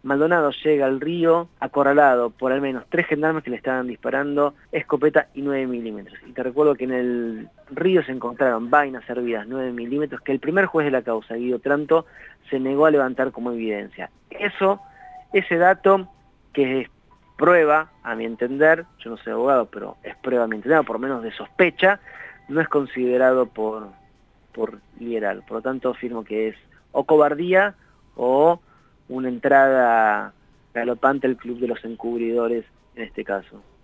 Maldonado llega al río acorralado por al menos 3 gendarmes que le estaban disparando escopeta y 9 milímetros. Y te recuerdo que en el río se encontraron vainas servidas 9 milímetros que el primer juez de la causa, Guido Tranto, se negó a levantar como evidencia. Ese dato que es prueba, a mi entender, yo no soy abogado, pero es prueba a mi entender, por lo menos de sospecha, no es considerado por liberal. Por lo tanto, afirmo que es o cobardía o una entrada galopante al club de los encubridores en este caso.